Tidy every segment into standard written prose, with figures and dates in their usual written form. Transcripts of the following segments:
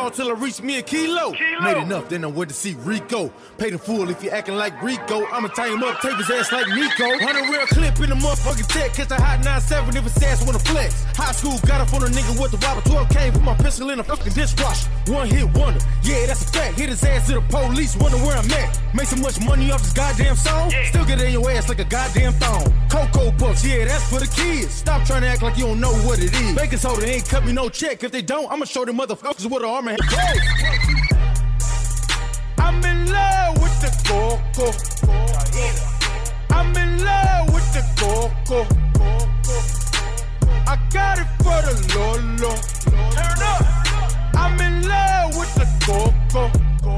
small till I reach me a kilo. Made enough, then I went to see Rico. Paid in full if you acting like Rico. I'ma tie him up, tape his ass like Nico. 100 real clip in the motherfucking tech. Catch a hot 9-7 if his ass wanna flex. High school got up on a nigga with the wobble. 12 came, put my pistol in a fucking dishwasher. One hit wonder, yeah, that's a fact. Hit his ass to the police, wonder where I'm at. Made so much money off this goddamn song. Still get in your ass like a goddamn thong. Cocoa Puffs, yeah, that's for the kids. Stop trying to act like you don't know what it is. Baking soda ain't cut me no check. If they don't, I'ma show them motherfuckers what an arm and head. I'm in love with the coco. I'm in love with the coco. I got it for the Lolo. Turn up. I'm in love with the coco.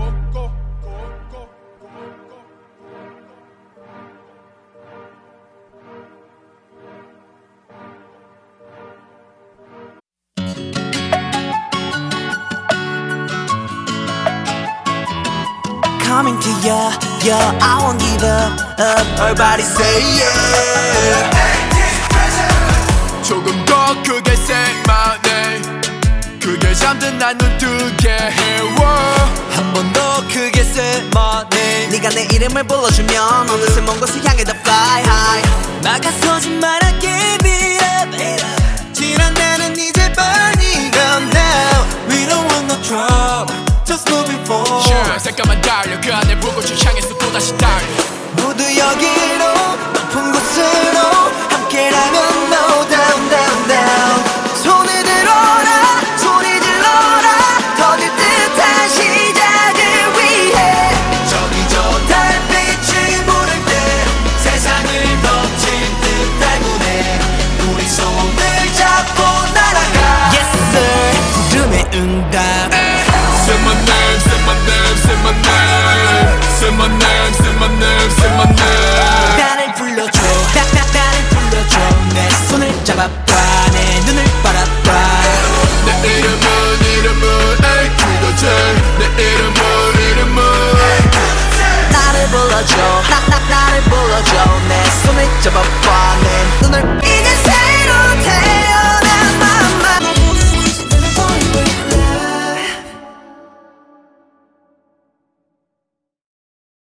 Coming to ya, I won't give up. Everybody say yeah. 조금 더 크게 say my name. 그게 잠든 난 눈 뜨게 해워. 한 번 더 크게 say my name. 네가 내 이름을 불러주면 어느새 먼 곳을 향해 더 fly high. 막아서지 마라 give it up. 지난 나는 이제 burning up now. We don't want no trouble, just moving forward. 색깔만 달려 그 안에 불꽃을 향해서 또다시 달려.